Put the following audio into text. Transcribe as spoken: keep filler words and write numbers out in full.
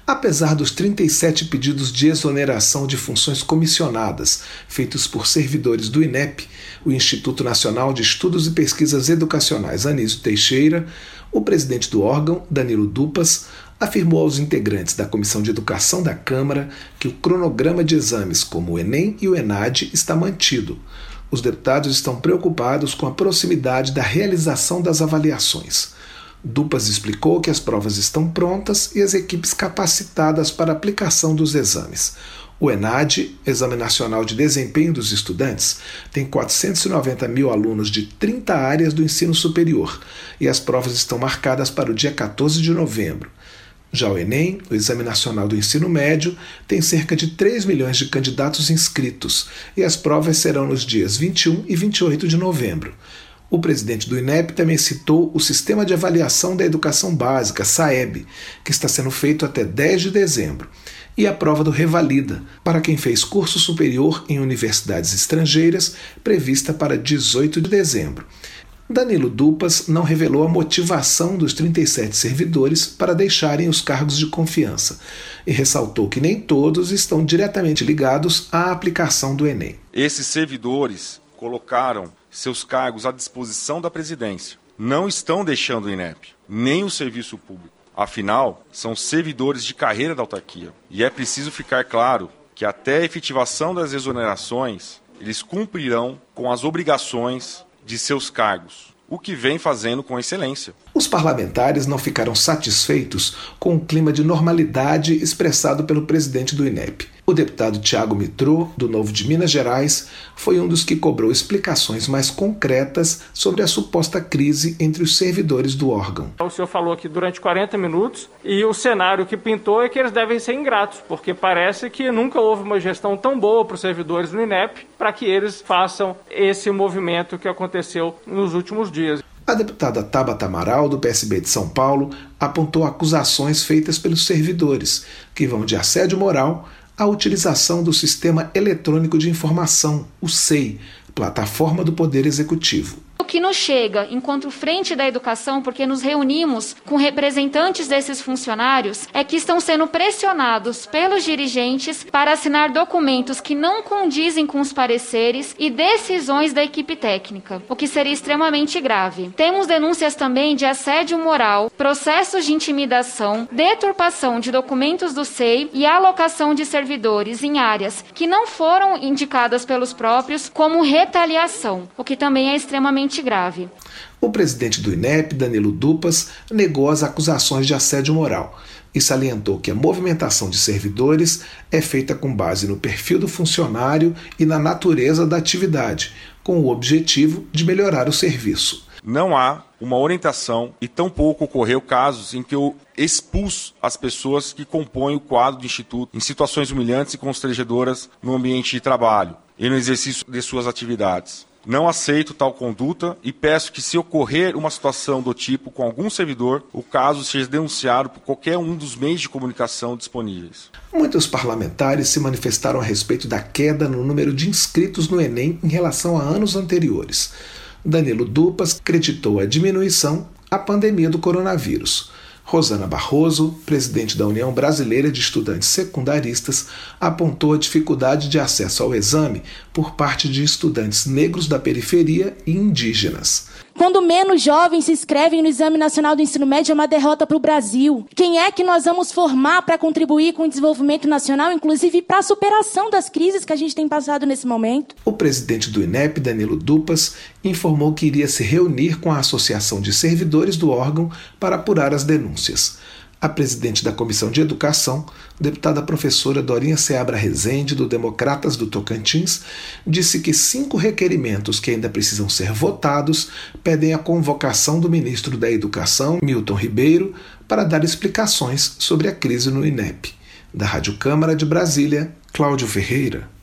Apesar dos trinta e sete pedidos de exoneração de funções comissionadas feitos por servidores do INEP, o Instituto Nacional de Estudos e Pesquisas Educacionais Anísio Teixeira, o presidente do órgão, Danilo Dupas, afirmou aos integrantes da Comissão de Educação da Câmara que o cronograma de exames como o Enem e o ENAD está mantido. Os deputados estão preocupados com a proximidade da realização das avaliações. Dupas explicou que as provas estão prontas e as equipes capacitadas para a aplicação dos exames. O ENAD, Exame Nacional de Desempenho dos Estudantes, tem quatrocentos e noventa mil alunos de trinta áreas do ensino superior e as provas estão marcadas para o dia quatorze de novembro. Já o Enem, o Exame Nacional do Ensino Médio, tem cerca de três milhões de candidatos inscritos e as provas serão nos dias vinte e um e vinte e oito de novembro. O presidente do INEP também citou o Sistema de Avaliação da Educação Básica, SAEB, que está sendo feito até dez de dezembro, e a prova do Revalida, para quem fez curso superior em universidades estrangeiras, prevista para dezoito de dezembro. Danilo Dupas não revelou a motivação dos trinta e sete servidores para deixarem os cargos de confiança e ressaltou que nem todos estão diretamente ligados à aplicação do Enem. Esses servidores colocaram seus cargos à disposição da presidência. Não estão deixando o INEP, nem o serviço público. Afinal, são servidores de carreira da autarquia. E é preciso ficar claro que até a efetivação das exonerações, eles cumprirão com as obrigações de seus cargos, o que vem fazendo com excelência. Os parlamentares não ficaram satisfeitos com o clima de normalidade expressado pelo presidente do INEP. O deputado Tiago Mitrô, do Novo de Minas Gerais, foi um dos que cobrou explicações mais concretas sobre a suposta crise entre os servidores do órgão. O senhor falou aqui durante quarenta minutos e o cenário que pintou é que eles devem ser ingratos, porque parece que nunca houve uma gestão tão boa para os servidores do INEP para que eles façam esse movimento que aconteceu nos últimos dias. A deputada Tabata Amaral, do P S B de São Paulo, apontou acusações feitas pelos servidores, que vão de assédio moral à utilização do Sistema Eletrônico de Informação, o S E I, plataforma do Poder Executivo. O que nos chega enquanto Frente da Educação, porque nos reunimos com representantes desses funcionários, é que estão sendo pressionados pelos dirigentes para assinar documentos que não condizem com os pareceres e decisões da equipe técnica, o que seria extremamente grave. Temos denúncias também de assédio moral, processos de intimidação, deturpação de documentos do S E I e alocação de servidores em áreas que não foram indicadas pelos próprios como retaliação, o que também é extremamente grave. O presidente do INEP, Danilo Dupas, negou as acusações de assédio moral e salientou que a movimentação de servidores é feita com base no perfil do funcionário e na natureza da atividade, com o objetivo de melhorar o serviço. Não há uma orientação e tampouco ocorreu casos em que eu expulso as pessoas que compõem o quadro do Instituto em situações humilhantes e constrangedoras no ambiente de trabalho e no exercício de suas atividades. Não aceito tal conduta e peço que, se ocorrer uma situação do tipo com algum servidor, o caso seja denunciado por qualquer um dos meios de comunicação disponíveis. Muitos parlamentares se manifestaram a respeito da queda no número de inscritos no Enem em relação a anos anteriores. Danilo Dupas creditou a diminuição à pandemia do coronavírus. Rosana Barroso, presidente da União Brasileira de Estudantes Secundaristas, apontou a dificuldade de acesso ao exame por parte de estudantes negros da periferia e indígenas. Quando menos jovens se inscrevem no Exame Nacional do Ensino Médio, é uma derrota para o Brasil. Quem é que nós vamos formar para contribuir com o desenvolvimento nacional, inclusive para a superação das crises que a gente tem passado nesse momento? O presidente do INEP, Danilo Dupas, informou que iria se reunir com a Associação de Servidores do órgão para apurar as denúncias. A presidente da Comissão de Educação, deputada professora Dorinha Seabra Rezende, do Democratas do Tocantins, disse que cinco requerimentos que ainda precisam ser votados pedem a convocação do ministro da Educação, Milton Ribeiro, para dar explicações sobre a crise no INEP. Da Rádio Câmara de Brasília, Cláudio Ferreira.